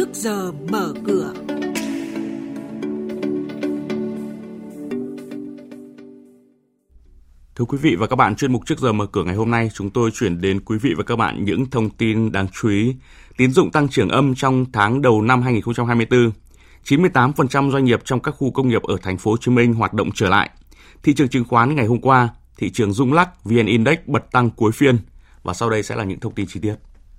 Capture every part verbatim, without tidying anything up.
Trước giờ mở cửa. Thưa quý vị và các bạn, chuyên mục Trước giờ mở cửa ngày hôm nay chúng tôi chuyển đến quý vị và các bạn những thông tin đáng chú ý. Tín dụng tăng trưởng âm trong tháng đầu năm hai không hai tư. chín mươi tám phần trăm doanh nghiệp trong các khu công nghiệp ở thành phố Hồ Chí Minh hoạt động trở lại. Thị trường chứng khoán ngày hôm qua, thị trường rung lắc, vê en Index bật tăng cuối phiên. Và sau đây sẽ là những thông tin chi tiết.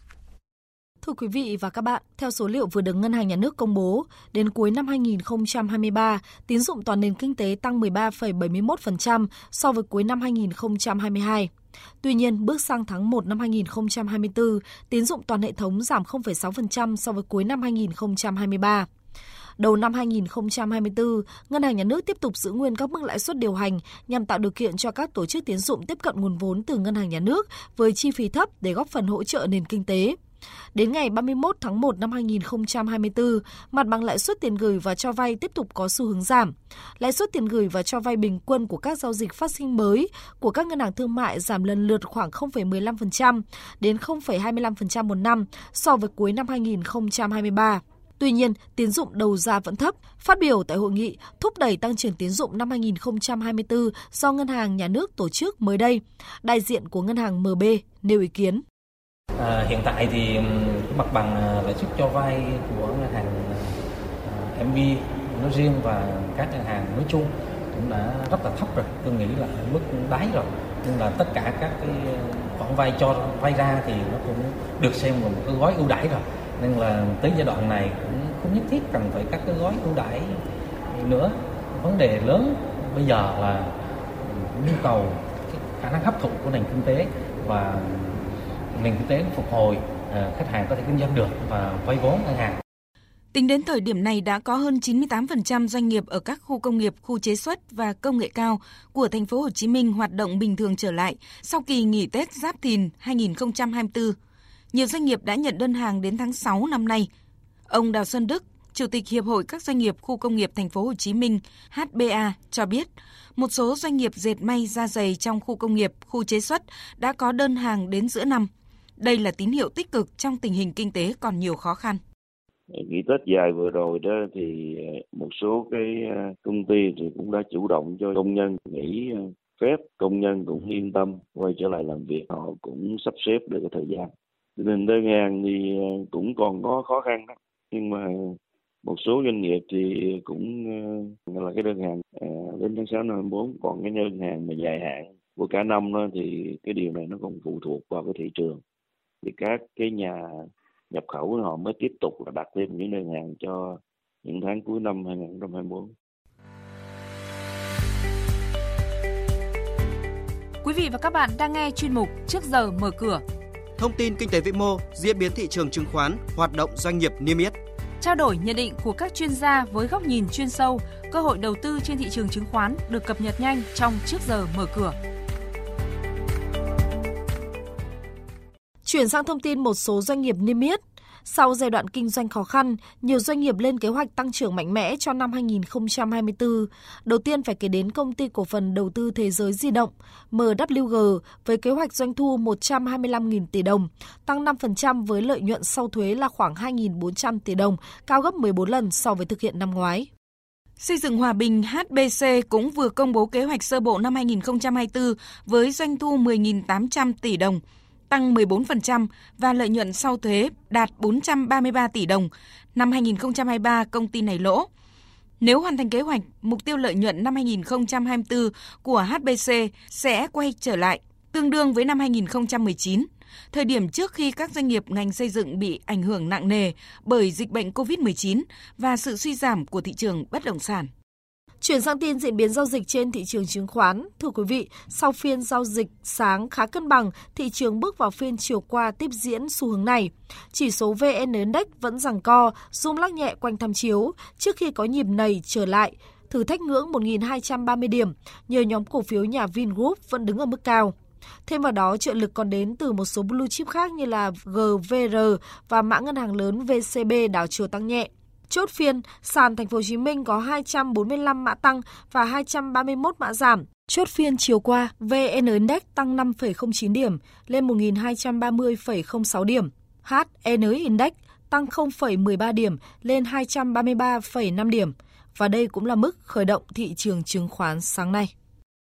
Thưa quý vị và các bạn, theo số liệu vừa được Ngân hàng Nhà nước công bố, đến cuối năm hai không hai ba, tín dụng toàn nền kinh tế tăng mười ba phẩy bảy mươi mốt phần trăm so với cuối năm hai không hai hai. Tuy nhiên, bước sang tháng một năm hai không hai tư, tín dụng toàn hệ thống giảm không phẩy sáu phần trăm so với cuối năm hai không hai ba. Đầu năm hai không hai tư, Ngân hàng Nhà nước tiếp tục giữ nguyên các mức lãi suất điều hành nhằm tạo điều kiện cho các tổ chức tín dụng tiếp cận nguồn vốn từ Ngân hàng Nhà nước với chi phí thấp để góp phần hỗ trợ nền kinh tế. Đến ngày ba mươi mốt tháng một năm hai không hai tư, mặt bằng lãi suất tiền gửi và cho vay tiếp tục có xu hướng giảm. Lãi suất tiền gửi và cho vay bình quân của các giao dịch phát sinh mới của các ngân hàng thương mại giảm lần lượt khoảng không phẩy mười lăm phần trăm đến không phẩy hai mươi lăm phần trăm một năm so với cuối năm hai không hai ba. Tuy nhiên, tín dụng đầu ra vẫn thấp. Phát biểu tại hội nghị thúc đẩy tăng trưởng tín dụng năm hai không hai tư do Ngân hàng Nhà nước tổ chức mới đây, đại diện của Ngân hàng em bê nêu ý kiến. À, hiện tại thì mặt bằng lãi suất cho vay của ngân hàng em bê nói riêng và các ngân hàng nói chung cũng đã rất là thấp rồi, tôi nghĩ là ở mức đáy rồi. Nhưng là tất cả các cái khoản vay cho vay ra thì nó cũng được xem là một cái gói ưu đãi rồi, nên là tới giai đoạn này cũng không nhất thiết cần phải các cái gói ưu đãi nữa. Vấn đề lớn bây giờ là nhu cầu, cái khả năng hấp thụ của nền kinh tế và nền kinh tế phục hồi, khách hàng có thể kinh doanh được và vay vốn ngân hàng. Tính đến thời điểm này đã có hơn chín mươi tám phần trăm doanh nghiệp ở các khu công nghiệp, khu chế xuất và công nghệ cao của thành phố Hồ Chí Minh hoạt động bình thường trở lại sau kỳ nghỉ Tết Giáp Thìn hai không hai tư. Nhiều doanh nghiệp đã nhận đơn hàng đến tháng sáu năm nay. Ông Đào Xuân Đức, Chủ tịch Hiệp hội các doanh nghiệp khu công nghiệp thành phố Hồ Chí Minh hát bê a cho biết, một số doanh nghiệp dệt may da giày trong khu công nghiệp, khu chế xuất đã có đơn hàng đến giữa năm. Đây là tín hiệu tích cực trong tình hình kinh tế còn nhiều khó khăn. Nghỉ Tết dài vừa rồi đó thì một số cái công ty thì cũng đã chủ động cho công nhân nghỉ phép, công nhân cũng yên tâm quay trở lại làm việc, họ cũng sắp xếp được cái thời gian. Cho nên đơn hàng thì cũng còn có khó khăn đó, nhưng mà một số doanh nghiệp thì cũng là cái đơn hàng đến tháng sáu năm hai bốn, còn cái đơn hàng mà dài hạn của cả năm đó thì cái điều này nó còn phụ thuộc vào cái thị trường. Thì các cái nhà nhập khẩu họ mới tiếp tục là đặt thêm những đơn hàng cho những tháng cuối năm hai không hai bốn. Quý vị và các bạn đang nghe chuyên mục Trước giờ mở cửa. Thông tin kinh tế vĩ mô, diễn biến thị trường chứng khoán, hoạt động doanh nghiệp niêm yết. Trao đổi nhận định của các chuyên gia với góc nhìn chuyên sâu, cơ hội đầu tư trên thị trường chứng khoán được cập nhật nhanh trong Trước giờ mở cửa. Chuyển sang thông tin một số doanh nghiệp niêm yết. Sau giai đoạn kinh doanh khó khăn, nhiều doanh nghiệp lên kế hoạch tăng trưởng mạnh mẽ cho năm hai không hai tư. Đầu tiên phải kể đến Công ty Cổ phần Đầu tư Thế giới Di động em vê giê với kế hoạch doanh thu một trăm hai mươi lăm nghìn tỷ đồng, tăng năm phần trăm với lợi nhuận sau thuế là khoảng hai nghìn bốn trăm tỷ đồng, cao gấp mười bốn lần so với thực hiện năm ngoái. Xây dựng Hòa Bình hát bê xê cũng vừa công bố kế hoạch sơ bộ năm hai không hai tư với doanh thu mười nghìn tám trăm tỷ đồng, tăng mười bốn phần trăm và lợi nhuận sau thuế đạt bốn trăm ba mươi ba tỷ đồng. Năm hai không hai ba, công ty này lỗ. Nếu hoàn thành kế hoạch, mục tiêu lợi nhuận năm hai không hai tư của hát bê xê sẽ quay trở lại, tương đương với năm hai không một chín, thời điểm trước khi các doanh nghiệp ngành xây dựng bị ảnh hưởng nặng nề bởi dịch bệnh covid mười chín và sự suy giảm của thị trường bất động sản. Chuyển sang tin diễn biến giao dịch trên thị trường chứng khoán. Thưa quý vị, sau phiên giao dịch sáng khá cân bằng, thị trường bước vào phiên chiều qua tiếp diễn xu hướng này. Chỉ số vê en Index vẫn giằng co, rung lắc nhẹ quanh tham chiếu trước khi có nhịp nảy trở lại, thử thách ngưỡng một nghìn hai trăm ba mươi điểm, nhờ nhóm cổ phiếu nhà Vingroup vẫn đứng ở mức cao. Thêm vào đó, trợ lực còn đến từ một số blue chip khác như là giê vê rờ và mã ngân hàng lớn vê xê bê đảo chiều tăng nhẹ. Chốt phiên, sàn Thành phố Hồ Chí Minh có hai trăm bốn mươi lăm mã tăng và hai trăm ba mươi mốt mã giảm. Chốt phiên chiều qua, vê en Index tăng năm phẩy không chín điểm lên một nghìn hai trăm ba mươi phẩy không sáu điểm. hát en Index tăng không phẩy mười ba điểm lên hai trăm ba mươi ba phẩy năm điểm. Và đây cũng là mức khởi động thị trường chứng khoán sáng nay.